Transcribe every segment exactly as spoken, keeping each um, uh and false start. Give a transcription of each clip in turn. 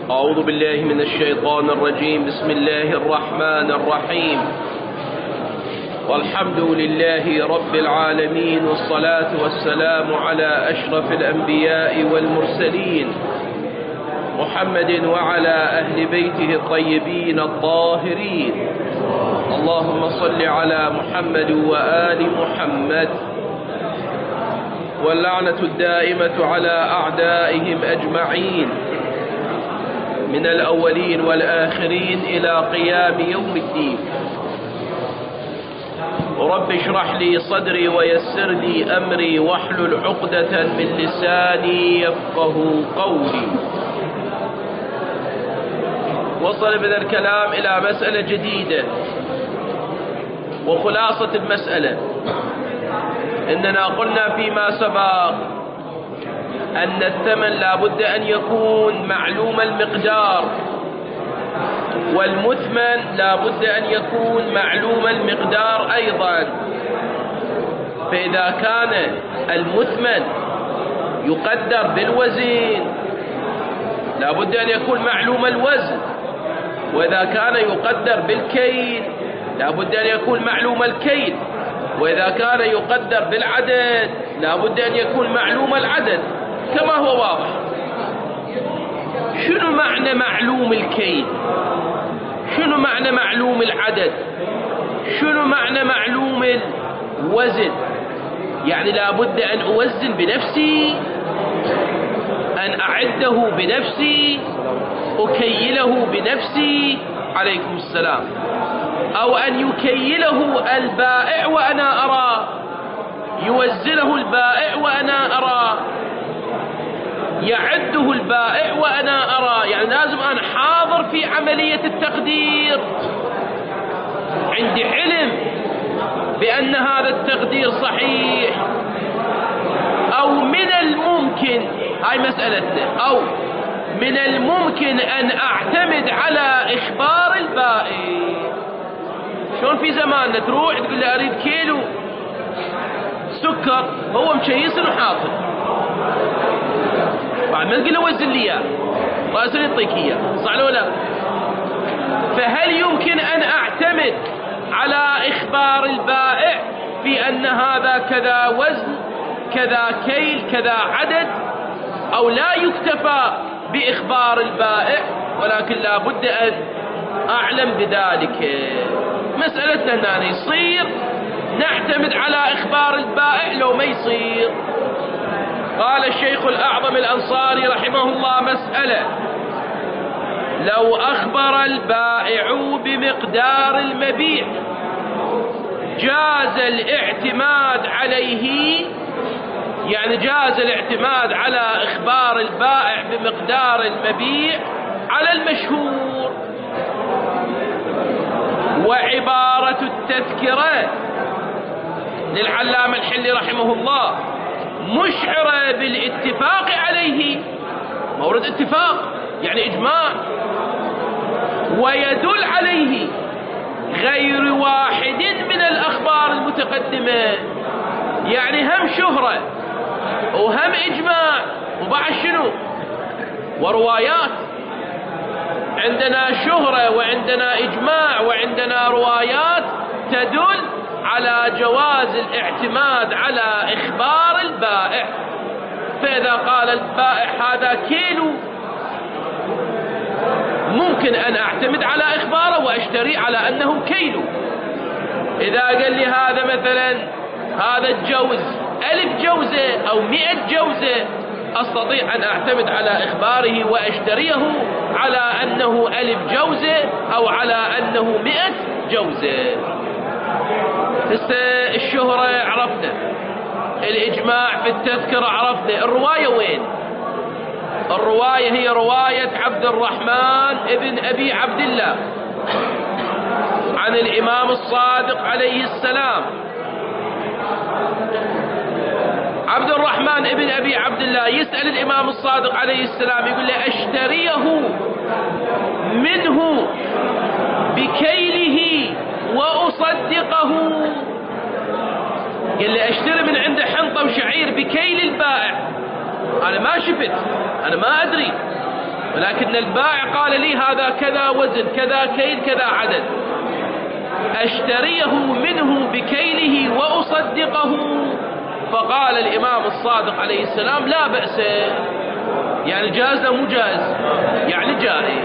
أعوذ بالله من الشيطان الرجيم. بسم الله الرحمن الرحيم. والحمد لله رب العالمين، والصلاة والسلام على أشرف الأنبياء والمرسلين محمد وعلى أهل بيته الطيبين الطاهرين. اللهم صل على محمد وآل محمد. واللعنة الدائمة على أعدائهم أجمعين من الأولين والآخرين إلى قيام يوم الدين. رب اشرح لي صدري ويسر لي أمري واحلل عقدة من لساني يفقه قولي. وصل بنا الكلام إلى مسألة جديدة، وخلاصة المسألة إننا قلنا فيما سبق أن الثمن لا بد أن يكون معلوم المقدار، والمثمن لا بد أن يكون معلوم المقدار أيضا. فإذا كان المثمن يقدر بالوزن لا بد أن يكون معلوم الوزن، وإذا كان يقدر بالكيل لا بد أن يكون معلوم الكيل، وإذا كان يقدر بالعدد لا بد أن يكون معلوم العدد كما هو واضح. شنو معنى معلوم الكيل؟ شنو معنى معلوم العدد؟ شنو معنى معلوم الوزن؟ يعني لا بد أن أوزن بنفسي، أن أعده بنفسي، أكيله بنفسي، عليكم السلام، أو أن يكيله البائع وأنا أرى، يوزنه البائع وأنا أرى، يعده البائع وأنا أرى. يعني لازم أنا حاضر في عملية التقدير، عندي علم بأن هذا التقدير صحيح، أو من الممكن، هاي مسألتنا، أو من الممكن أن أعتمد على إخبار البائع. شلون في زماننا تروح تقول له أريد كيلو سكر، هو مشيس وحاطط، بعد ما تقول له وزن لي اياه وأصير يعطيك اياه، صح ولا لا؟ فهل يمكن أن أعتمد على إخبار البائع في أن هذا كذا وزن كذا كيل كذا عدد، أو لا يكتفى بإخبار البائع ولكن لا بد أن أعلم بذلك؟ مسألتنا أن يصير نعتمد على إخبار البائع لو ما يصير. قال الشيخ الأعظم الأنصاري رحمه الله: مسألة: لو أخبر البائع بمقدار المبيع جاز الاعتماد عليه، يعني جاز الاعتماد على إخبار البائع بمقدار المبيع على المشهور. وعبارة التذكرة للعلامة الحلي رحمه الله مشعرة بالاتفاق عليه، مورد اتفاق يعني إجماع، ويدل عليه غير واحد من الأخبار المتقدمة، يعني هم شهرة وهم إجماع وبعد شنو وروايات. عندنا شهرة وعندنا إجماع وعندنا روايات تدل على جواز الاعتماد على إخبار البائع. فإذا قال البائع هذا كيلو ممكن أن أعتمد على إخباره وأشتري على أنه كيلو. إذا قال لي هذا مثلا هذا الجوز ألف جوزة أو مئة جوزة، أستطيع أن أعتمد على إخباره وأشتريه على أنه ألف جوزة أو على أنه مئة جوزة. الشهرة عرفنا، الإجماع في التذكرة عرفنا، الرواية وين؟ الرواية هي رواية عبد الرحمن ابن أبي عبد الله عن الإمام الصادق عليه السلام. عبد الرحمن ابن أبي عبد الله يسأل الإمام الصادق عليه السلام، يقول له: أشتريه منه بكيله وأصدقه؟ قال لي: أشتري من عنده حنطة وشعير بكيل البائع، أنا ما شفت، أنا ما أدري، ولكن البائع قال لي هذا كذا وزن كذا كيل كذا عدد، أشتريه منه بكيله وأصدقه؟ فقال الإمام الصادق عليه السلام لا بأس، يعني جاز مو جائز، يعني جائز.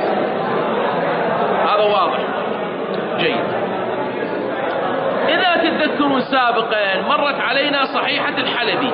هذا واضح جيد. إذا تتذكرون سابقا مرت علينا صحيحة الحلبي.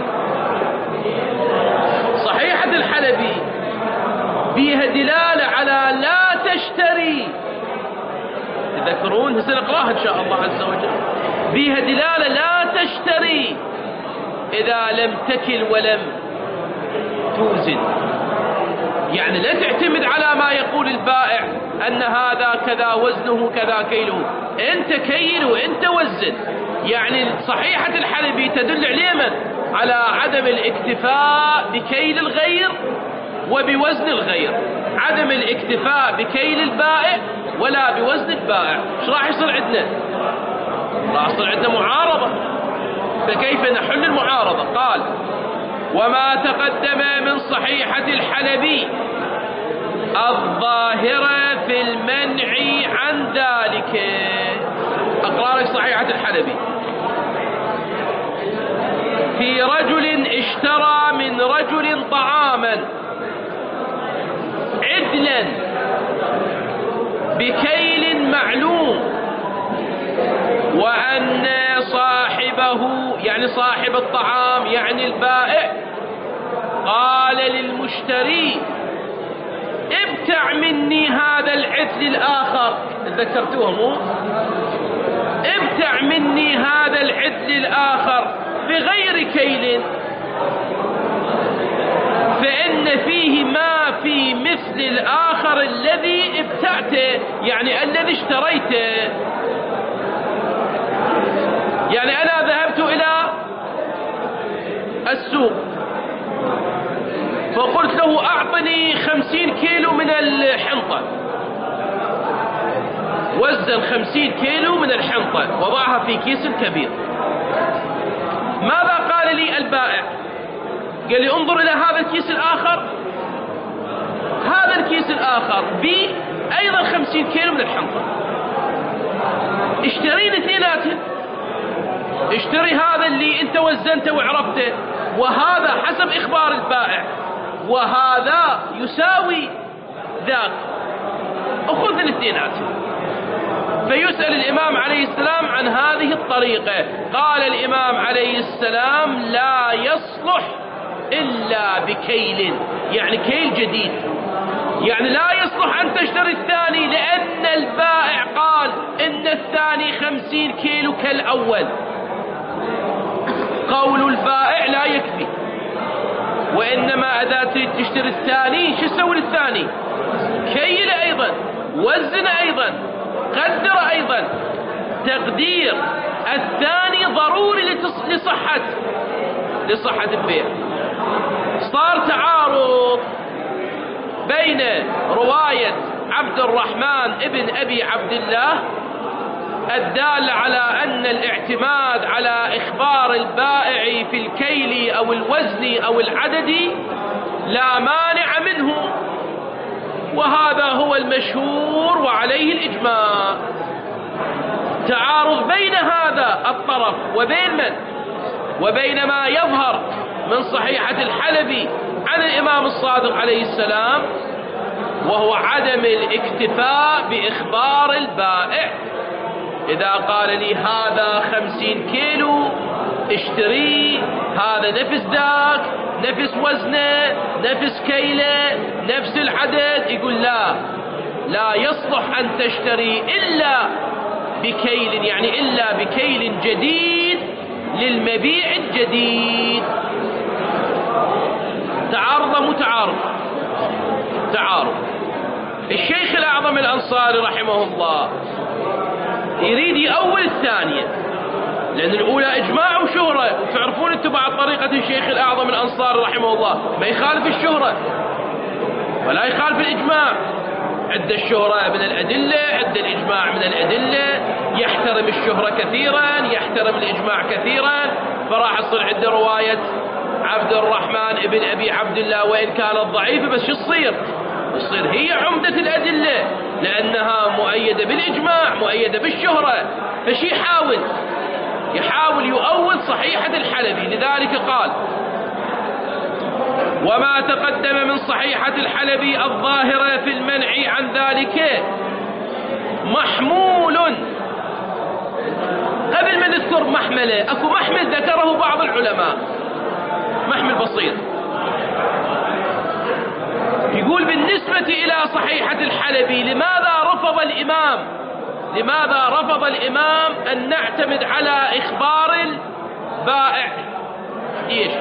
صحيحة الحلبي فيها دلالة على لا تشتري، تذكرون؟ سنقراها إن شاء الله عز وجل. فيها دلالة لا تشتري إذا لم تكل ولم توزن، يعني لا تعتمد على ما يقول البائع أن هذا كذا وزنه كذا كيله، أنت كيل وأنت وزن. يعني صحيحة الحلبي تدل على على عدم الاكتفاء بكيل الغير وبوزن الغير، عدم الاكتفاء بكيل البائع ولا بوزن البائع. ايش راح يصير عندنا؟ راح يصير عندنا معارضة. فكيف نحل المعارضة؟ قال وما تقدم من صحيحة الحلبي الظاهرة في المنع عن ذلك. أقرأ لك صحيحة الحلبي. في رجل اشترى من رجل طعاما عدلا بكيل معلوم، وأن صاحبه يعني صاحب الطعام يعني البائع قال للمشتري ابتع مني هذا العدل الآخر. تذكرتوه مو؟ ابتع مني هذا العدل الآخر بغير كيل، فإن فيه ما في مثل الآخر الذي ابتعته، يعني الذي اشتريته. يعني أنا ذهبت إلى السوق فقلت له أعطني خمسين كيلو من الحنطة، وزن خمسين كيلو من الحنطة وضعها في كيس كبير. ماذا قال لي البائع؟ قال لي انظر إلى هذا الكيس الآخر، هذا الكيس الآخر بي أيضا خمسين كيلو من الحنطة، اشترين اثنيناتهم، اشتري هذا اللي انت وزنته وعرفته، وهذا حسب إخبار البائع، وهذا يساوي ذاك، أخذ الاثنيناتهم. فيسأل الإمام عليه السلام عن هذه الطريقة. قال الإمام عليه السلام لا يصلح إلا بكيل، يعني كيل جديد، يعني لا يصلح أن تشتري الثاني، لأن البائع قال إن الثاني خمسين كيلو كالأول. قول البائع لا يكفي، وإنما إذا تريد تشتري الثاني شو تسوي للثاني؟ كيل أيضا، وزن أيضا، قدر أيضا. تقدير الثاني ضروري لصحة لصحة البيع. صار تعارض بين رواية عبد الرحمن ابن أبي عبد الله الدال على أن الاعتماد على إخبار البائع في الكيل أو الوزن أو العدد لا مانع منه، وهذا هو المشهور وعليه الإجماع. تعارض بين هذا الطرف وبين من؟ وبين ما يظهر من صحيحة الحلبي عن الإمام الصادق عليه السلام، وهو عدم الاكتفاء بإخبار البائع. إذا قال لي هذا خمسين كيلو اشتري، هذا نفس ذاك، نفس وزنه، نفس كيله، نفس العدد، يقول لا لا يصلح أن تشتري إلا بكيل، يعني إلا بكيل جديد للمبيع الجديد. تعارض متعارض تعارض. الشيخ الأعظم الأنصاري رحمه الله يريد يأول الثانية، لأن الأولى إجماع وشهرة، وتعرفون أنتم بعد طريقة الشيخ الأعظم الأنصاري رحمه الله ما يخالف الشهرة ولا يخالف الإجماع. عند الشهرة من الأدلة، عند الإجماع من الأدلة، يحترم الشهرة كثيرا، يحترم الإجماع كثيرا. فراح يصير عنده رواية عبد الرحمن ابن أبي عبد الله وإن كانت ضعيفة، بس شو تصير؟ تصير هي عمدة الأدلة لأنها مؤيدة بالإجماع مؤيدة بالشهرة. فشي يحاول يحاول يؤول صحيحة الحلبي. لذلك قال: وما تقدم من صحيحة الحلبي الظاهرة في المنع عن ذلك محمول. قبل ما نذكر محمله اكو محمل ذكره بعض العلماء، محمل بسيط، يقول بالنسبة إلى صحيحة الحلبي لماذا رفض الإمام لماذا رفض الإمام أن نعتمد على إخبار البائع؟ إيش؟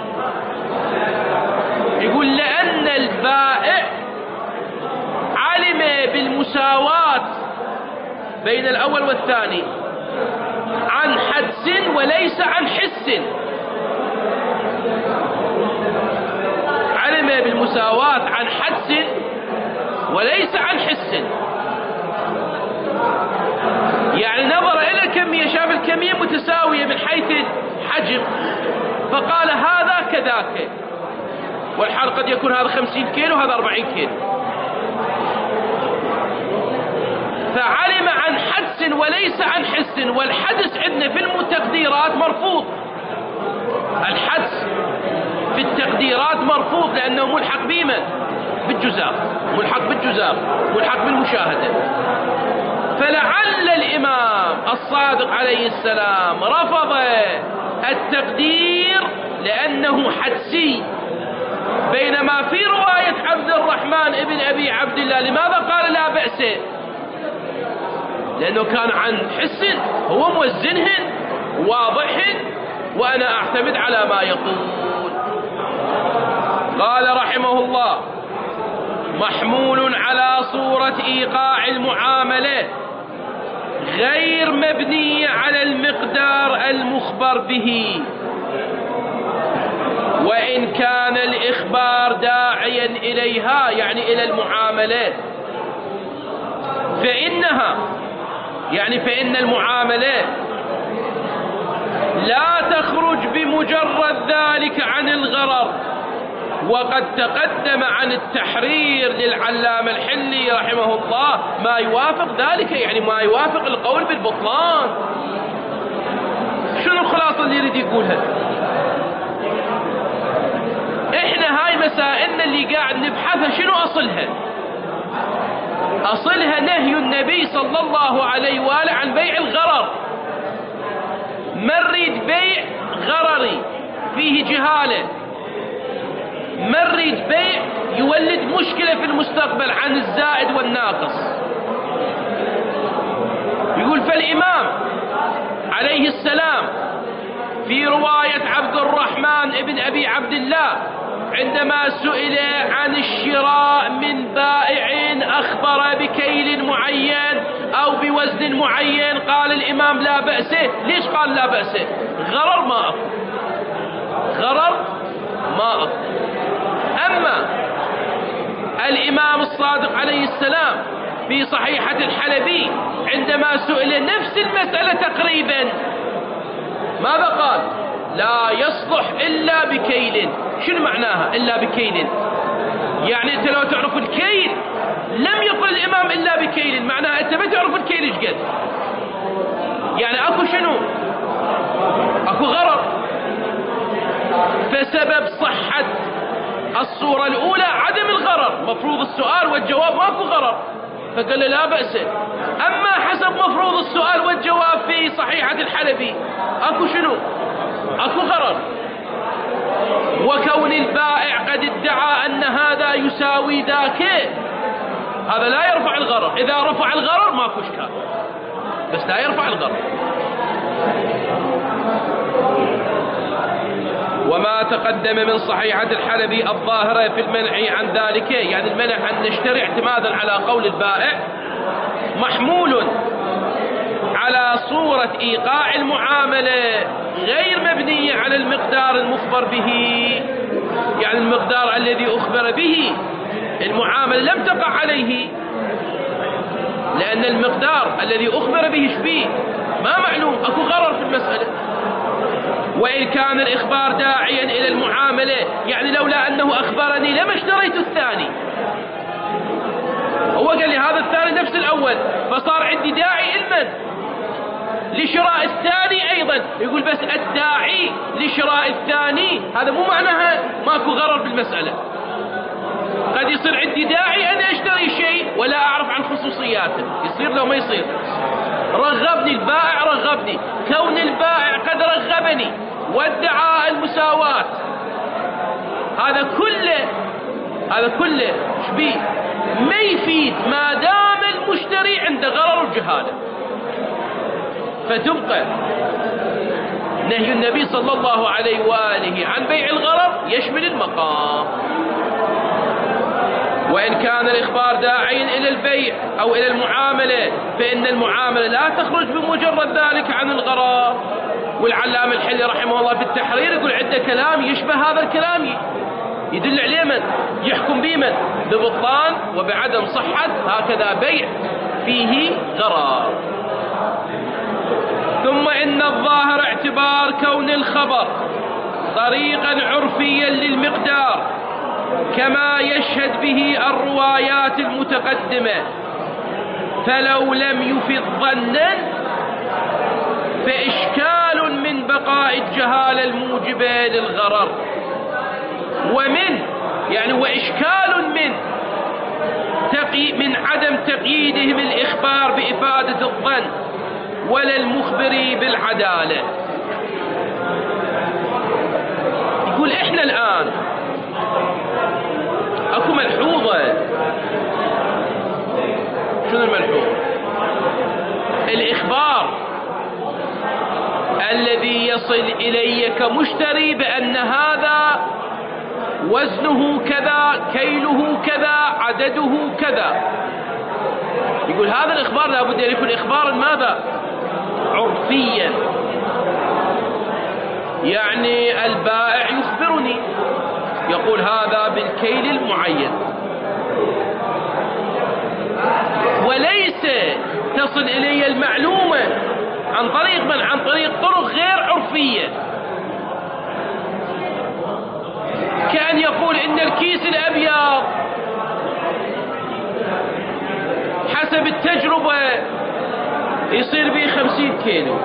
يقول لأن البائع علم بالمساواة بين الأول والثاني عن حدس وليس عن حس. علم بالمساواة عن حدس وليس عن حس، يعني نظر إلى الكمية شاف الكمية متساوية من حيث الحجم فقال هذا كذاك، والحال قد يكون هذا خمسين كيلو وهذا أربعين كيلو. فعلم عن حدس وليس عن حس، والحدس عندنا في التقديرات مرفوض. الحدس في التقديرات مرفوض لأنه ملحق بما بالجزاء ملحق بالجزاء ملحق بالمشاهدة. فلعل الإمام الصادق عليه السلام رفض التقدير لأنه حدسي، بينما في رواية عبد الرحمن ابن أبي عبد الله لماذا قال لا بأس؟ لأنه كان عن حس، هو موزنهن واضحهن وأنا أعتمد على ما يقول. قال رحمه الله: محمول على صورة إيقاع المعاملة غير مبني على المقدار المخبر به، وإن كان الإخبار داعيا إليها يعني إلى المعاملات، فإنها يعني فإن المعاملات لا تخرج بمجرد ذلك عن الغرر. وقد تقدم عن التحرير للعلامة الحلي رحمه الله ما يوافق ذلك، يعني ما يوافق القول بالبطلان. شنو الخلاصة اللي يريد يقولها؟ احنا هاي مسائلنا اللي قاعد نبحثها شنو أصلها؟ أصلها نهي النبي صلى الله عليه وآله عن بيع الغرر. ما نريد بيع غرري فيه جهالة، ما نريد بيع يولد مشكلة في المستقبل عن الزائد والناقص. يقول: فالإمام عليه السلام في رواية عبد الرحمن ابن أبي عبد الله عندما سئل عن الشراء من بائع أخبر بكيل معين أو بوزن معين قال الإمام لا بأس. ليش قال لا بأس؟ غرر ما أكو غرر ما أكو. أما الإمام الصادق عليه السلام في صحيحة الحلبي عندما سئل نفس المسألة تقريبا ماذا قال؟ لا يصلح إلا بكيل. شنو معناها إلا بكيل؟ يعني أنت لو تعرف الكيل لم يقل الإمام إلا بكيل، معناها أنت ما تعرف الكيل إيش قد، يعني أكو شنو؟ أكو غرر. فسبب صحة الصورة الأولى عدم الغرر، مفروض السؤال والجواب ماكو غرر فقال لا بأس. أما حسب مفروض السؤال والجواب في صحيحة الحلبي أكو شنو؟ أكو غرر. وكون البائع قد ادعى أن هذا يساوي ذاك هذا لا يرفع الغرر. إذا رفع الغرر ماكو إشكال، بس لا يرفع الغرر. وما تقدم من صحيحة الحلبي الظاهرة في المنع عن ذلك، يعني المنع أن نشتري اعتمادا على قول البائع، محمول على صورة إيقاع المعاملة غير مبنية على المقدار المخبر به، يعني المقدار الذي أخبر به المعاملة لم تقع عليه. لأن المقدار الذي أخبر به شبيه ما معلوم، أكو غرر في المسألة. وإن كان الإخبار داعيا إلى المعاملة، يعني لولا أنه أخبرني لما اشتريت الثاني. هو قال لي هذا الثاني نفس الأول، فصار عندي داعي علما لشراء الثاني أيضا. يقول بس الداعي لشراء الثاني هذا مو معناها ماكو غرر بالمسألة. قد يصير عندي داعي أن أشتري شيء ولا أعرف عن خصوصياته، يصير لو ما يصير. رغبني البائع، رغبني كون البائع قد رغبني وادعى المساواة، هذا كله هذا كله شبيه ما يفيد ما دام المشتري عنده غرر وجهالة. فتبقى نهي النبي صلى الله عليه وآله عن بيع الغرر يشمل المقام. وإن كان الإخبار داعيا إلى البيع أو إلى المعاملة، فإن المعاملة لا تخرج بمجرد ذلك عن الغرر. والعلامة الحلي رحمه الله في التحرير يقول عنده كلام يشبه هذا الكلام، يدل عليه من يحكم به من ببطلان وبعدم صحة هكذا بيع فيه غرر. ثم إن الظاهر اعتبار كون الخبر طريقا عرفيا للمقدار كما يشهد به الروايات المتقدمة، فلو لم يفض ظنا فإشكال من بقاء الجهالة الموجبة للغرر، ومن يعني وإشكال من تقي من عدم تقييدهم الإخبار بإفادة الظن ولا المخبر بالعدالة. يقول إحنا الآن أكو ملحوظة. شنو الملحوظة؟ الإخبار الذي يصل إلي كمشتري بأن هذا وزنه كذا، كيله كذا، عدده كذا، يقول هذا الإخبار لابد أن يكون إخبارا ماذا؟ عرفيا. يعني البائع يخبرني يقول هذا بالكيل المعين، وليس تصل إلي المعلومة عن طريق من؟ عن طريق طرق غير عرفية، كأن يقول إن الكيس الأبيض حسب التجربة يصير به خمسين كيلو،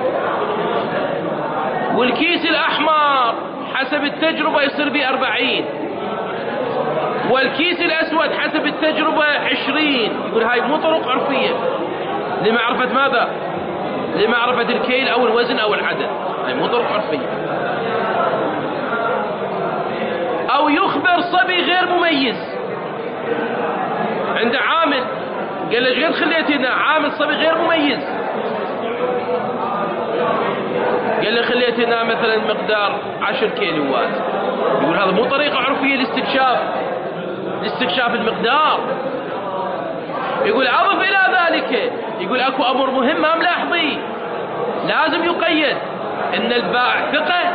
والكيس الأحمر حسب التجربة يصير به أربعين، والكيس الأسود حسب التجربة عشرين. يقول هاي مو طرق عرفية لمعرفة ماذا؟ لمعرفة الكيل أو الوزن أو العدد، هاي مو طرق عرفية. أو يخبر صبي غير مميز، عنده عامل قال له غير خليت هنا عامل صبي غير مميز، قال له خليت هنا مثلا مقدار عشر كيلوات، يقول هذا مو طريقة عرفية لاستكشاف لاستكشاف المقدار. يقول أضف إلى ذلك، يقول أكو أمر مهم ما ملاحظيه لازم يقيد، إن البائع ثقة.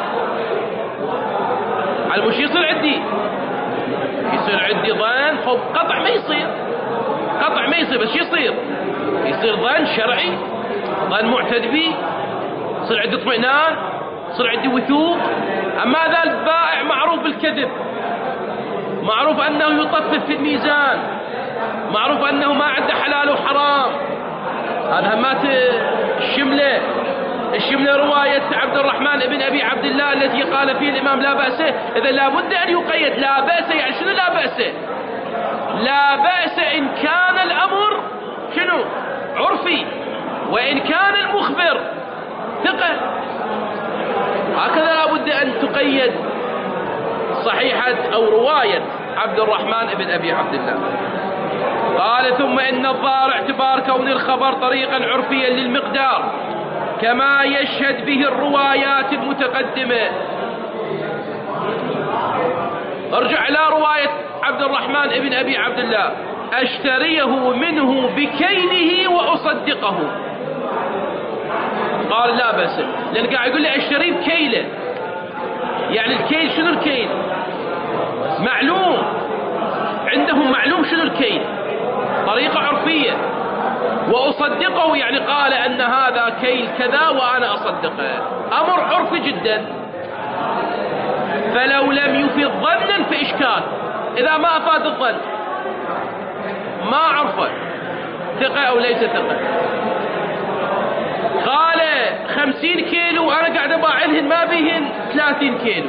على مش يصير عندي يصير عندي ظن خب قطع ما يصير، قطع ما يصير، بس يصير يصير ظن شرعي، ظن معتد به، يصير عندي اطمئنان، يصير عندي وثوق. أما هذا البائع معروف بالكذب، معروف أنه يطفف في الميزان، معروف أنه ما عنده حلال وحرام. هذا همات الشملة الشملة رواية عبد الرحمن بن أبي عبد الله التي قال فيه الإمام لا بأس. إذا لابد أن يقيد لا بأس، يعني شنو لا بأس؟ لا بأس إن كان الأمر شنو؟ عرفي، وإن كان المخبر ثقة. هكذا لابد أن تقيد صحيحة أو رواية عبد الرحمن بن أبي عبد الله. قال ثم إن الظاهر اعتبار كون الخبر طريقا عرفيا للمقدار كما يشهد به الروايات المتقدمة. ارجع إلى رواية عبد الرحمن بن أبي عبد الله: أشتريه منه بكيله وأصدقه. قال لا بأس، لأن قاعد يقول لي أشتريه بكيله، يعني الكيل شنو الكيل؟ معلوم عندهم، معلوم شنو الكيل، طريقة عرفية. وأصدقه، يعني قال أن هذا كيل كذا وأنا أصدقه، أمر عرفي جدا. فلو لم يفيد ظنا فإشكال. إذا ما أفاد الظن ما عرفه ثقة أو ليس ثقة. قال خمسين كيلو أنا قاعد أباعلهن ما بيهن ثلاثين كيلو.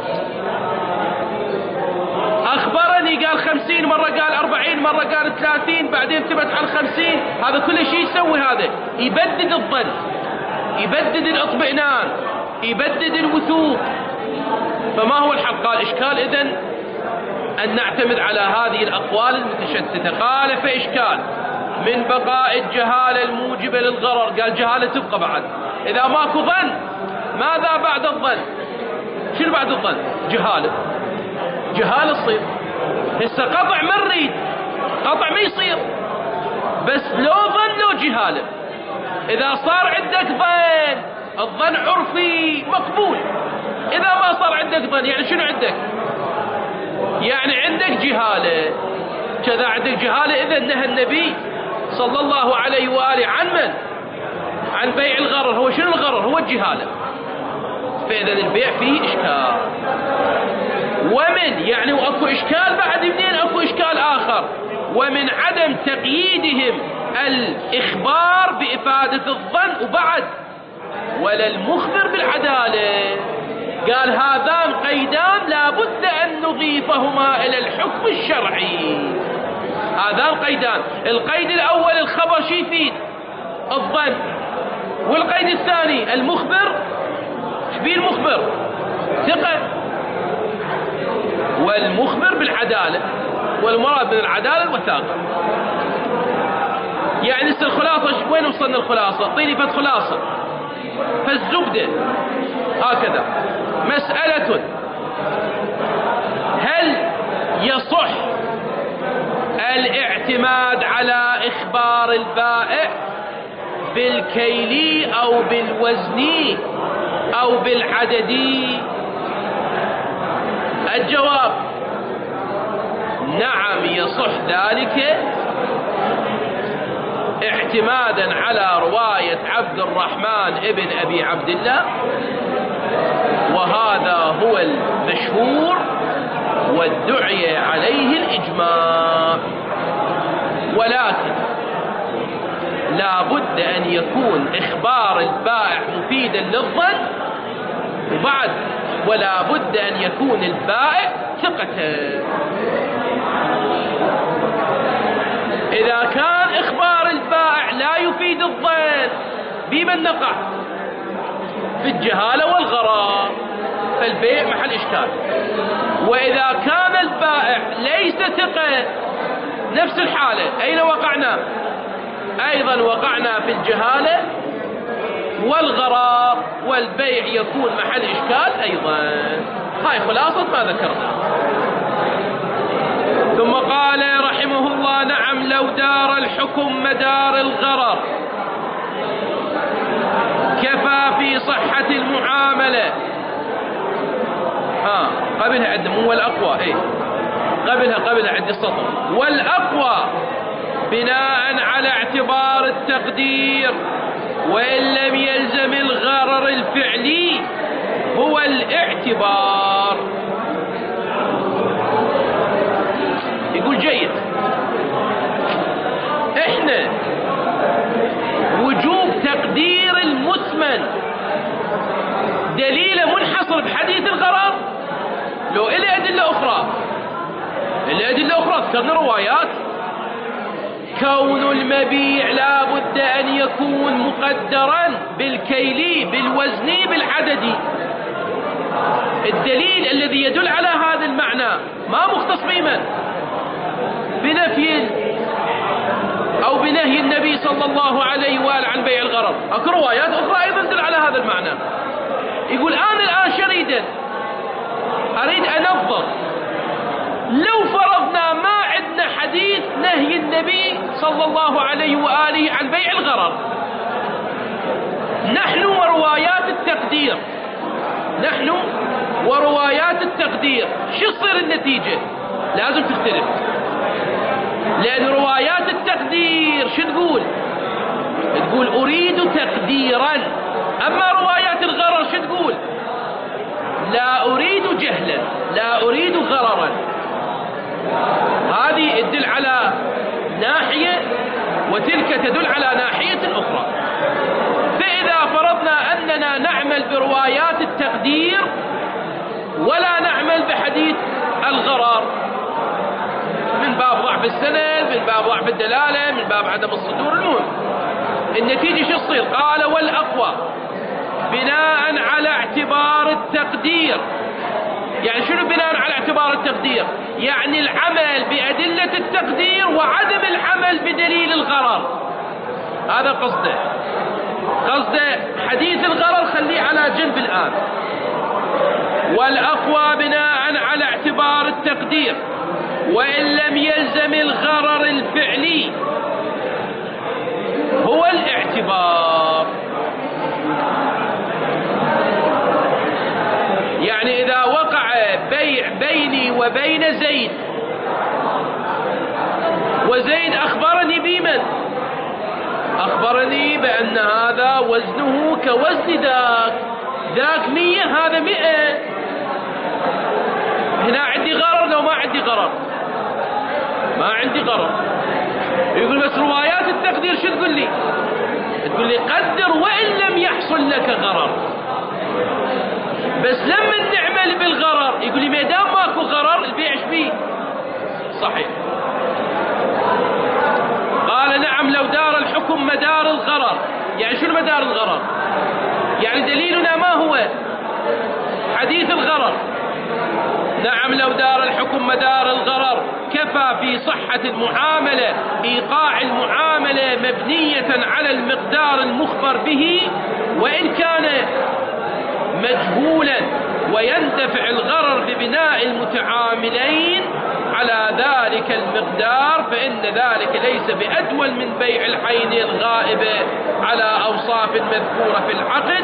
أخبرني قال خمسين، مرة قال أربعين، مرة قال ثلاثين، بعدين ثبت على خمسين. هذا كل شيء يسوي، هذا يبدد الظن، يبدد الاطمئنان، يبدد الوثوق. فما هو الحق؟ قال إشكال إذن أن نعتمد على هذه الأقوال المتشتتة. قال فإشكال من بقاء الجهالة الموجبة للغرر. قال جهالة تبقى بعد، إذا ماكو ظن ماذا بعد الظن؟ شنو بعد الظن؟ جهالة. جهالة تصير. هسه قطع ما نريد، قطع ما يصير، بس لو ظن لو جهالة. إذا صار عندك ظن، الظن عرفي مقبول. إذا ما صار عندك ظن يعني شنو عندك؟ يعني عندك جهالة. كذا عندك جهالة. إذا نهى النبي صلى الله عليه وآله عن من؟ عن بيع الغرر. هو شنو الغرر؟ هو الجهالة. فإذا البيع فيه إشكال. ومن يعني وأكو إشكال بعد منين؟ أكو إشكال آخر، ومن عدم تقييدهم الإخبار بإفادة الظن، وبعد ولا المخبر بالعدالة. قال هذان قيدان لا بد أن نضيفهما إلى الحكم الشرعي. هذان قيدان. القيد الأول الخبر شي يفيد؟ الظن. والقيد الثاني المخبر، شبيه المخبر؟ ثقة. والمخبر بالعدالة، والمراد من العدالة الوثاقة. يعني الخلاصة وين وصلنا؟ الخلاصة اعطيني فد خلاصة. فالزبدة هكذا. مسألة: هل يصح الاعتماد على إخبار البائع بالكيلي أو بالوزني أو بالعددي؟ الجواب: نعم يصح ذلك، اعتمادا على رواية عبد الرحمن ابن أبي عبد الله، وهذا هو المشهور والدعي عليه الإجماع. ولكن لا بد أن يكون إخبار البائع مفيدا للظن، وبعد ولا بد أن يكون البائع ثقة. إذا كان إخبار البائع لا يفيد الظن بمن نقع؟ في الجهالة والغرار، فالبيع محل إشكال. وإذا كان البائع ليس ثقة، نفس الحالة، أين وقعنا؟ أيضا وقعنا في الجهالة والغرار، والبيع يكون محل إشكال أيضا. هاي خلاصة ما ذكرنا. ثم قال رحمه الله: نعم لو دار الحكم مدار الغرر كفى في صحة المعاملة. ها قبلها عندنا مو والأقوى، ايه قبلها قبلها عند السطر. والأقوى بناء على اعتبار التقدير، وإن لم يلزم الغرر الفعلي هو الاعتبار. يقول جيد، احنا وجوب تقدير المثمن دليل منحصر بحديث الغرر، لو إلى أدلة أخرى، إلى أدلة أخرى ذكرنا روايات. كون المبيع لا بد أن يكون مقدرا بالكيلي بالوزني بالعددي. الدليل الذي يدل على هذا المعنى ما مختص بمن؟ بنفي أو بنهي النبي صلى الله عليه وآله عن بيع الغرر. أكو روايات أخرى أيضا تدل على هذا المعنى. يقول أنا الآن شريدا أريد أنظر، لو فرضنا ما عندنا حديث نهي النبي صلى الله عليه وآله عن بيع الغرر، نحن وروايات التقدير، نحن وروايات التقدير، شو تصير النتيجة؟ لازم تختلف، لأن روايات التقدير شو تقول؟ تقول أريد تقديرا. أما روايات الغرر شو تقول؟ لا أريد جهلا، لا أريد غررا. هذه تدل على ناحية وتلك تدل على ناحية أخرى. فإذا فرضنا أننا نعمل بروايات التقدير ولا نعمل بحديث الغرر من باب ضعف السند، من باب ضعف الدلالة، من باب عدم الصدور، المهم النتيجة شو تصير؟ قال والأقوى بناء على اعتبار التقدير. يعني شنو بناء على اعتبار التقدير؟ يعني العمل بأدلة التقدير وعدم العمل بدليل الغرر. هذا قصده. قصده حديث الغرر خليه على جنب الآن. والأقوى بناء على اعتبار التقدير وإن لم يلزم الغرر الفعلي هو الاعتبار. يعني إذا وقع بيع بيني وبين زيد وزيد أخبرني بمن؟ أخبرني بأن هذا وزنه كوزن ذاك، ذاك مية هذا مئة. هنا عندي غرر لو ما عندي غرر؟ ما عندي غرر. يقول بس روايات التقدير شو تقول لي؟ تقول لي قدر وإن لم يحصل لك غرر. بس لما نعمل بالغرر يقول لي ما دام ماكو غرر البيع ايش بيه؟ صحيح. قال نعم لو دار الحكم مدار الغرر. يعني شنو مدار الغرر؟ يعني دليلنا ما هو؟ حديث الغرر. نعم لو دار الحكم مدار الغرر كفى في صحة المعاملة إيقاع المعاملة مبنية على المقدار المخبر به وإن كان مجهولا، ويندفع الغرر ببناء المتعاملين على ذلك المقدار، فإن ذلك ليس بأجول من بيع العين الغائبة على أوصاف مذكورة في العقد.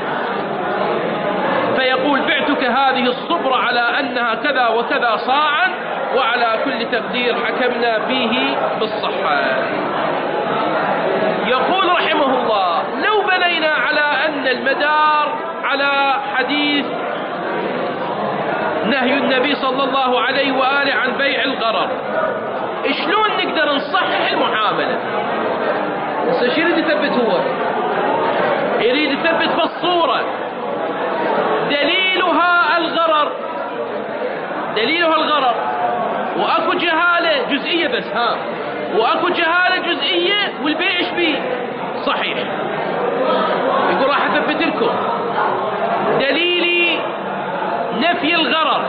فيقول بعتك هذه الصبرة على أنها كذا وكذا صاعا وعلى كل تقدير حكمنا فيه بالصحة. يقول رحمه الله لو بنينا على أن المدار على حديث نهي النبي صلى الله عليه وآله عن بيع الغرر، شلون نقدر نصحح المعاملة؟ بس ايش يريد يثبت هو؟ يريد يثبت في الصورة دليلها الغرر، دليلها الغرر، واكو جهالة جزئية بس ها، واكو جهالة جزئية والبيع ايش بيه؟ صحيح. يقول راح اثبت لكم دليلي نفي الغرر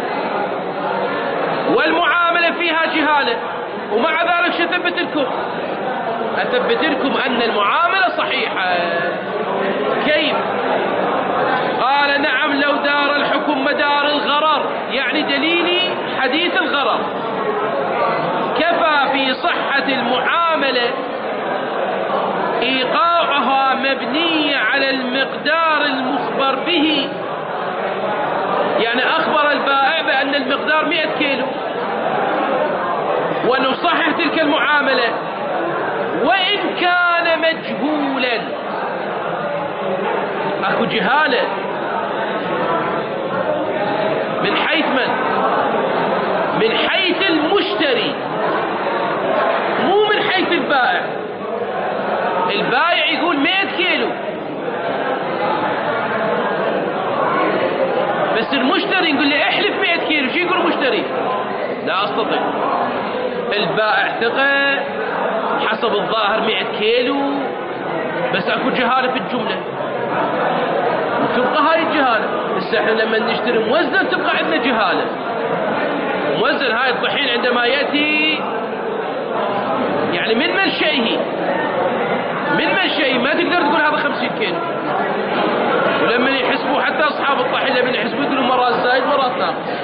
والمعاملة فيها جهالة، ومع ذلك شو اثبت لكم؟ اثبت لكم ان المعاملة صحيحة. كيف؟ قال نعم لو دار الحكم مدار الغرر، يعني دليلي حديث الغرر كفى في صحة المعاملة إيقاعها مبنية على المقدار المخبر به. يعني أخبر البائع بأن المقدار مئة كيلو ونصحح تلك المعاملة وإن كان مجهولا. أكو جهالة من حيث من؟ من حيث المشتري مو من حيث البائع. البائع يقول مئة كيلو بس المشتري يقول لي احلف مئة كيلو. شو يقول المشتري؟ لا استطيع. البائع ثقة حسب الظاهر مئة كيلو بس اكو جهالة في الجملة، وتبقى هاي الجهالة. بس احنا لما نشتري موزن تبقى عندنا جهالة. موزن هاي الطحين عندما يأتي يعني من منشئه من منشئه ما تقدر تقول هذا خمسين كيلو. ولما يحسبوا حتى أصحاب الطحين لما يحسبوا يقولوا مرات زايد مرات ناقص.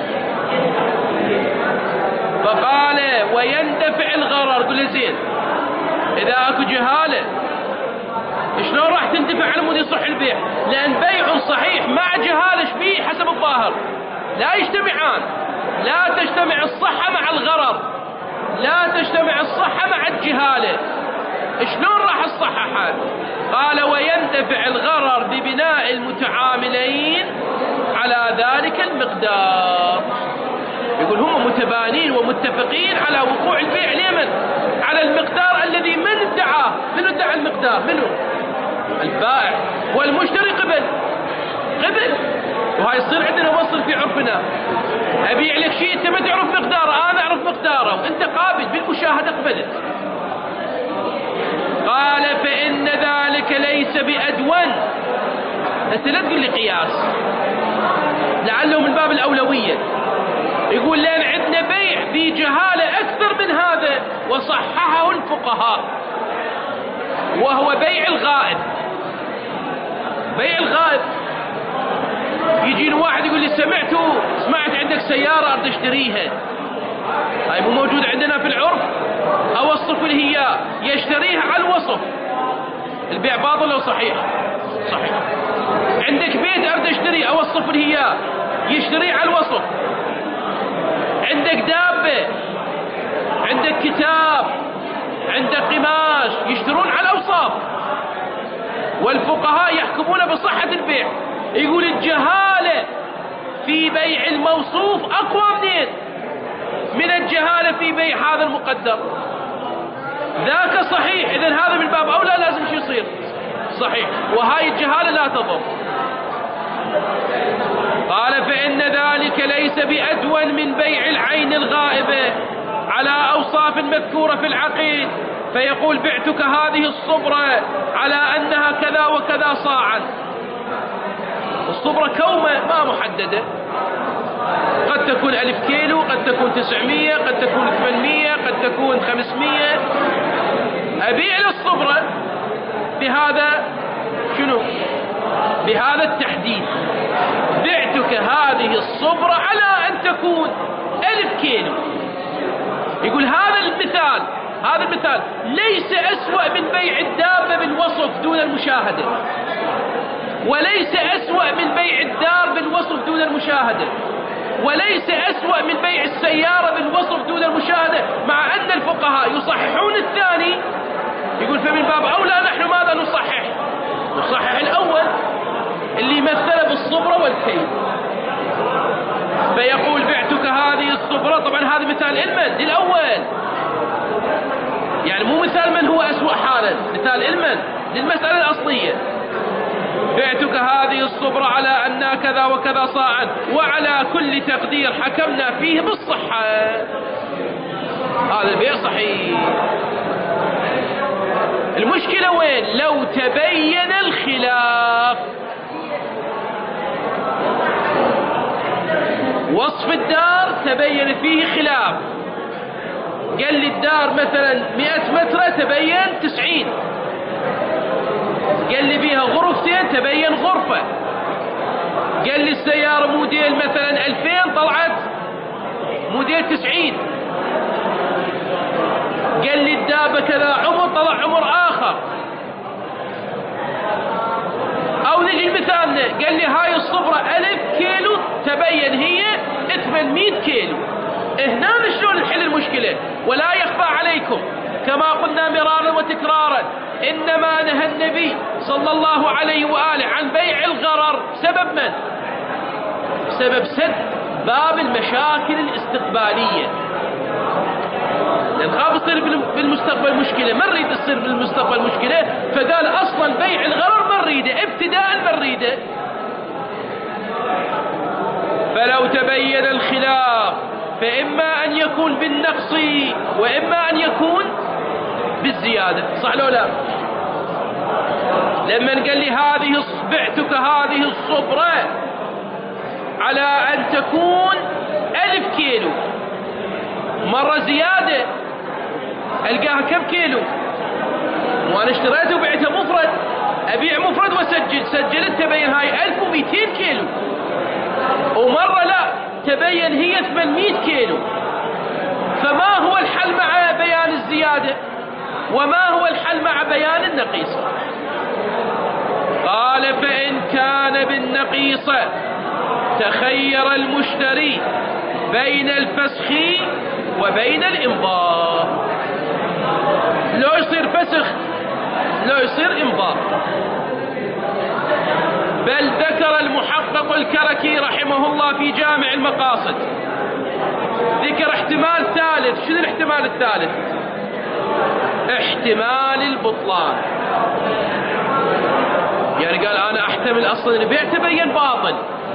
فقال ويندفع الغرر. قل زين إذا أكو جهالة شلون راح تندفع على مود يصح البيع؟ لأن بيع صحيح مع جهالة شبيه حسب الظاهر لا يجتمعان. لا تجتمع الصحة مع الغرر، لا تجتمع الصحة مع الجهالة. شلون راح الصحة حال؟ قال ويندفع الغرر ببناء المتعاملين على ذلك المقدار. يقول هم متبانين ومتفقين على وقوع البيع اليمن على المقدار الذي من ادعاه. من ادعى المقدار؟ منه؟ البائع. والمشتري قبل قبل وهاي يصير عندنا وصل في عرفنا. أبيع لك شيء أنت ما تعرف مقداره، أنا أعرف مقداره، وأنت قابل بالمشاهدة قبلت. قال فإن ذلك ليس بأدون. أنت لا تقول لي قياس، لعله من باب الأولوية. يقول لأن عندنا بيع في جهالة أكثر من هذا وصححه الفقهاء، وهو بيع الغائب. بيع الغائب يجيني واحد يقول لي سمعته سمعت عندك سيارة أريد أشتريها، هاي مو موجود عندنا في العرف، أوصف له إياه يشتريها على الوصف. البيع باطل أو صحيح؟ صحيح. عندك بيت أريد أشتريه، أوصف له إياه يشتريه على الوصف. عندك دابة، عندك كتاب، عندك قماش، يشترون على الأوصاف. والفقهاء يحكمون بصحة البيع. يقول الجهالة في بيع الموصوف أقوى منين؟ من الجهالة في بيع هذا المقدر. ذاك صحيح، إذن هذا من باب أولى لازم شو يصير صحيح، وهاي الجهالة لا تضر. قال فإن ذلك ليس بأدون من بيع العين الغائبة على أوصاف مذكورة في العقيد، فيقول بعتك هذه الصبرة على أنها كذا وكذا صاعا. الصبرة كومة ما محددة، قد تكون ألف كيلو، قد تكون تسعمية، قد تكون ثمانمية، قد تكون خمسمية. أبيع للصبرة بهذا شنو؟ بهذا التحديد. بعتك هذه الصبرة على أن تكون ألف كيلو. يقول هذا المثال هذا المثال ليس أسوأ من بيع الدابة بالوصف دون المشاهدة، وليس أسوأ من بيع الدار بالوصف دون المشاهدة، وليس أسوأ من بيع السيارة بالوصف دون المشاهدة، مع أن الفقهاء يصححون الثاني. يقول فمن باب أولى نحن ماذا نصحح؟ نصحح الأول اللي مثل بالصبرة والكيل. فيقول بعتك هذه الصبرة، طبعا هذا مثال المن للأول، يعني مو مثال من هو أسوأ حالا، مثال المن للمسألة الأصلية. بعتك هذه الصبرة على أنها كذا وكذا صاعا، وعلى كل تقدير حكمنا فيه بالصحة. هذا البيع صحيح. المشكلة وين؟ لو تبين الخلاف. وصف الدار تبين فيه خلاف، قال لي الدار مثلا مئة متر تبين تسعين، قال لي بيها غرفتين تبين غرفة، قال لي السيارة موديل مثلا ألفين طلعت موديل تسعين، قال لي الدابة كذا عمر طلع عمر آخر. أو نجي مثالنا، قال لي هاي الصبرة ألف كيلو تبين هي ثمانمئة كيلو. هنا شلون نحل المشكلة؟ ولا يخفى عليكم كما قلنا مرارا وتكرارا، إنما نهى النبي صلى الله عليه وآله عن بيع الغرر سبب من؟ سبب سد باب المشاكل الاستقبالية. لأن خاف يصير بالمستقبل مشكلة، ما نريد تصير بالمستقبل مشكلة، فقال أصلا بيع الغرر ما نريده، ابتداء ما نريده. فلو تبين الخلاف فإما أن يكون بالنقص وإما أن يكون بالزيادة، صح لو لا؟ لما قال لي هذه بعتك هذه الصبرة على أن تكون ألف كيلو، مرة زيادة ألقاها كم كيلو، وأنا اشتريته وبعته مفرد، أبيع مفرد وسجل، سجلت تبين هاي ألف ومئتين كيلو، ومرة لا تبين هي ثمانمئة كيلو. فما هو الحل مع بيان الزيادة وما هو الحل مع بيان النقيصة؟ قال فإن كان بالنقيصة تخير المشتري بين الفسخ وبين الإمضاء. لو يصير فسخ لا يصير إمضاء. بل ذكر المحقق الكركي رحمه الله في جامع المقاصد، ذكر احتمال ثالث. شنو الاحتمال الثالث؟ احتمال البطلان. يعني قال أنا أحتمل أصلا البيع تبين باطل،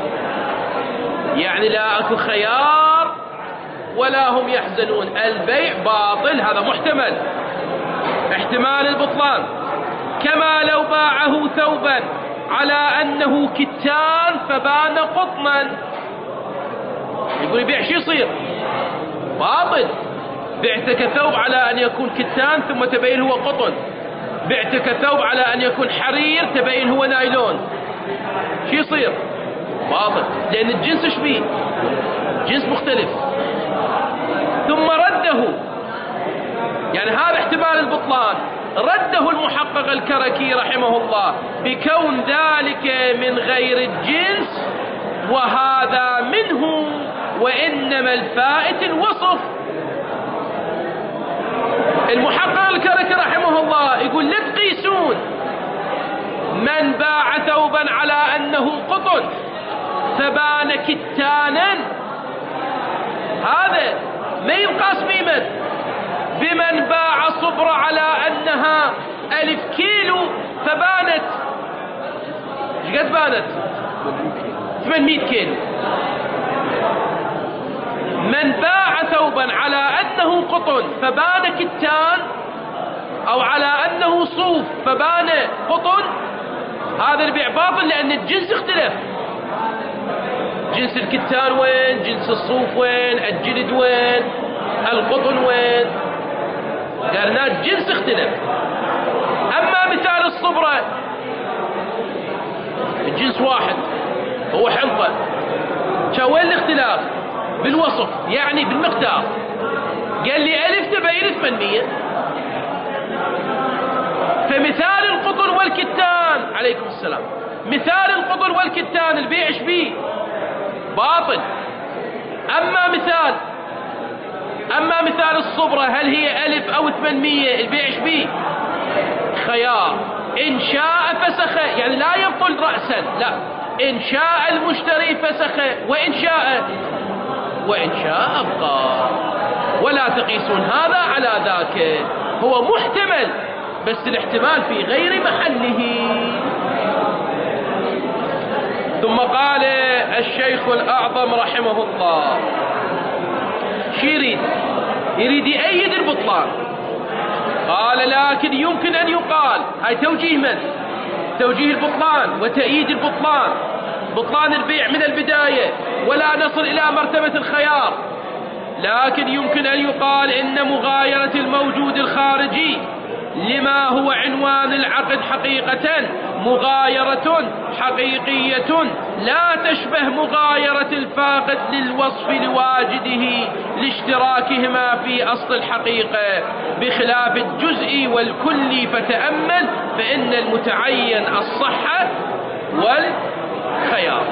يعني لا أكو خيار ولا هم يحزنون، البيع باطل، هذا محتمل، احتمال البطلان. كما لو باعه ثوبا على أنه كتان فبان قطنا، يقول يبيع شو يصير؟ باطل. بعتك ثوب على أن يكون كتان ثم تبين هو قطن، بعتك ثوب على أن يكون حرير تبين هو نايلون، شو يصير؟ باطل، لأن الجنس شبيه، جنس مختلف. ثم رده، يعني هذا احتمال البطلان، رده المحقق الكركي رحمه الله بكون ذلك من غير الجنس وهذا منه، وإنما الفائت الوصف. المحقق الكركي رحمه الله يقول لا تقيسون من باع ثوبا على أنه قطن فبان كتانا، هذا ما ينقاس بمن بمن باع صبر على أنها ألف كيلو فبانت ايش قد بانت؟ ثمانمئة كيلو. من باع ثوبا على أنه قطن فبان كتان، أو على أنه صوف فبان قطن، هذا البيع باطل لأن الجنس اختلف. جنس الكتان وين؟ جنس الصوف وين؟ الجلد وين؟ القطن وين؟ قالنا الجنس اختلف. أما مثال الصبرة الجنس واحد هو حنطة، وين الاختلاف؟ بالوصف، يعني بالمقدار. قال لي ألف تبين ثمانمية. فمثال القطن والكتان، عليكم السلام، مثال القطن والكتان البيع ايش بيه؟ باطل. أما مثال أما مثال الصبرة هل هي ألف أو ثمانمية البيع ايش بيه؟ خيار، إن شاء فسخ، يعني لا يبطل رأسا، لا، إن شاء المشتري فسخ وإن شاء وإن شاء أبقى، ولا تقيسون هذا على ذاك، هو محتمل بس الاحتمال في غير محله. ثم قال الشيخ الأعظم رحمه الله شو يريد؟ يريد يأيد البطلان. قال لكن يمكن أن يقال، هاي توجيه من؟ توجيه البطلان وتأييد البطلان، بطلان البيع من البداية ولا نصل إلى مرتبة الخيار. لكن يمكن أن يقال إن مغايرة الموجود الخارجي لما هو عنوان العقد حقيقة مغايرة حقيقية لا تشبه مغايرة الفاقد للوصف لواجده لاشتراكهما في أصل الحقيقة، بخلاف الجزء والكل. فتأمل فإن المتعين الصحة والخيار.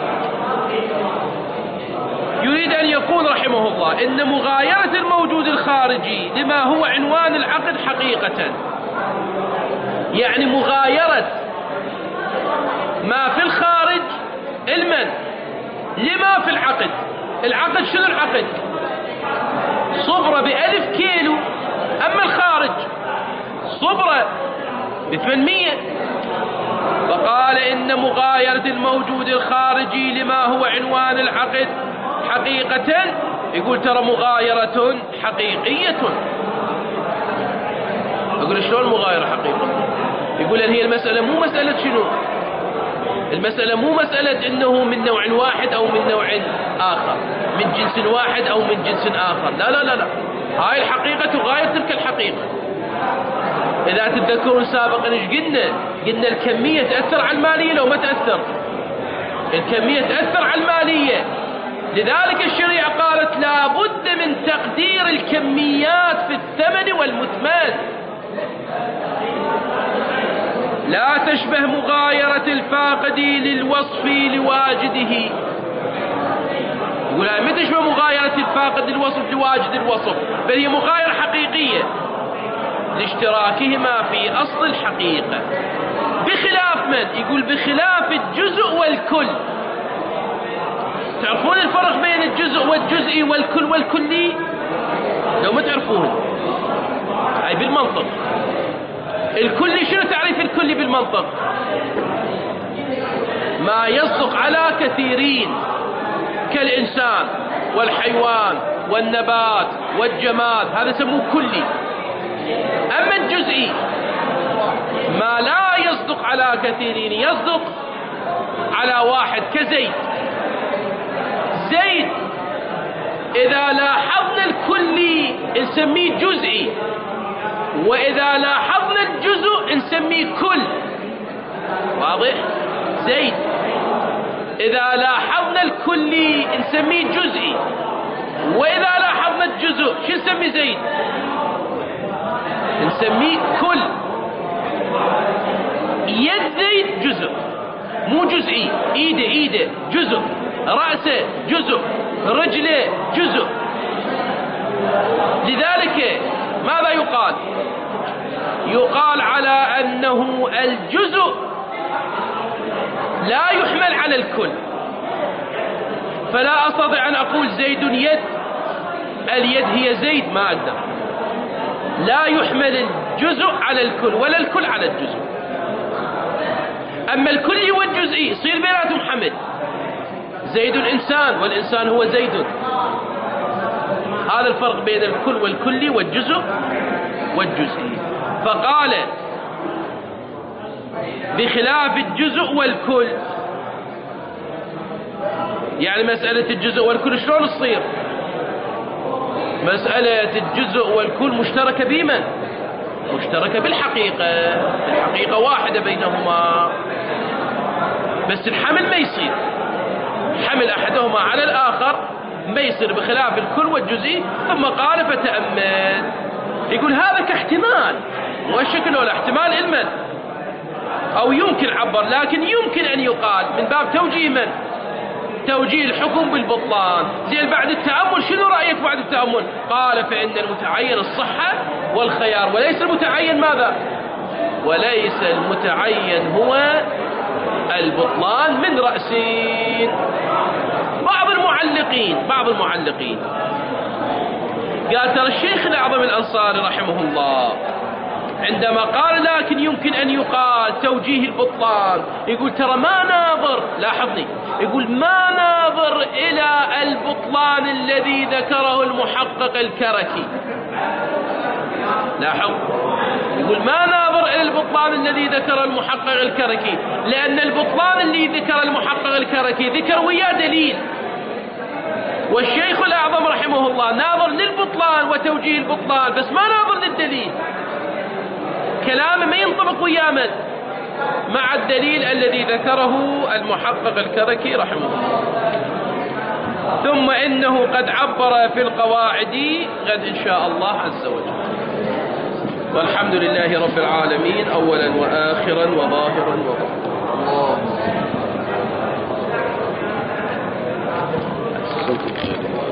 يريد أن يقول رحمه الله إن مغايرة الموجود الخارجي لما هو عنوان العقد حقيقة، يعني مغايرة ما في الخارج المن لما في العقد. العقد شنو العقد؟ صبرة بألف كيلو، أما الخارج صبرة بثمانمية. فقال إن مغايرة الموجود الخارجي لما هو عنوان العقد حقيقة، يقول ترى مغايرة حقيقية. أقول شلون مغايرة حقيقة؟ يقول أن هي المسألة مو مسألة شنو؟ المسألة مو مسألة إنه من نوع واحد أو من نوع آخر، من جنس واحد أو من جنس آخر، لا لا لا لا، هاي الحقيقة تغاير تلك الحقيقة. إذا تتذكرون سابقا إيش قلنا؟ قلنا الكمية تأثر على المالية لو ما تأثر، الكمية تأثر على المالية. لذلك الشريعة قالت لا بد من تقدير الكميات في الثمن والمثمن، لا تشبه مغايرة الفاقد للوصف لواجده. يقول ما تشبه مغايرة الفاقد للوصف لواجد الوصف، بل هي مغايرة حقيقية. لاشتراكهما في أصل الحقيقة، بخلاف من؟ يقول بخلاف الجزء والكل. تعرفون الفرق بين الجزء والجزئي والكل والكلي؟ لو ما تعرفون أي بالمنطق. الكلي شنو تعريف الكلي بالمنطق؟ ما يصدق على كثيرين كالإنسان والحيوان والنبات والجماد، هذا يسموه كلي. أما الجزئي ما لا يصدق على كثيرين، يصدق على واحد كزيد. زيد إذا لاحظنا الكلي نسميه جزئي، وإذا لاحظنا الجزء نسميه كل. واضح؟ زيد إذا لاحظنا الكلي نسميه جزئي، وإذا لاحظنا الجزء شو نسميه؟ زيد نسميه كل. يد زيد جزء مو جزئي، ايده ايده جزء، رأسه جزء، رجله جزء. لذلك ماذا يقال؟ يقال على أنه الجزء لا يحمل على الكل، فلا أستطيع أن أقول زيد يد، اليد هي زيد، ما أقدر. لا يحمل الجزء على الكل ولا الكل على الجزء. أما الكلي والجزئي يصير بيناتهم حمل. زيد إنسان والإنسان هو زيد. هذا الفرق بين الكل والكلي والجزء والجزئي. فقال بخلاف الجزء والكل، يعني مسألة الجزء والكل شلون تصير؟ مسألة الجزء والكل مشتركة بمن؟ مشتركة بالحقيقة، الحقيقة واحدة بينهما، بس الحمل ما يصير. حمل أحدهما على الآخر ما يصير بخلاف الكل والجزئي. ثم قال فتأمل، يقول هذا كاحتمال، والشكل ولا احتمال علما أو يمكن عبر، لكن يمكن أن يقال من باب توجيه من؟ توجيه الحكم بالبطلان. زين بعد التأمل شنو رأيك بعد التأمل؟ قال فإن المتعين الصحة والخيار، وليس المتعين ماذا؟ وليس المتعين هو البطلان من رأسين. بعض المعلقين بعض المعلقين قال ترى الشيخ الأعظم الأنصاري رحمه الله عندما قال لكن يمكن أن يقال توجيه البطلان، يقول ترى ما ناظر، لاحظني، يقول ما ناظر إلى البطلان الذي ذكره المحقق الكركي. لاحظ، يقول ما ناظر إلى البطلان الذي ذكر المحقق الكركي، لأن البطلان اللي ذكر المحقق الكركي ذكر وياه دليل، والشيخ الأعظم رحمه الله ناظر للبطلان وتوجيه البطلان بس ما ناظر للدليل. كلامه ما ينطبق وياه من؟ مع الدليل الذي ذكره المحقق الكركي رحمه الله. ثم إنه قد عبر في القواعد غد إن شاء الله عز وجل. والحمد لله رب العالمين أولا وآخرا وظاهرا وباطنا.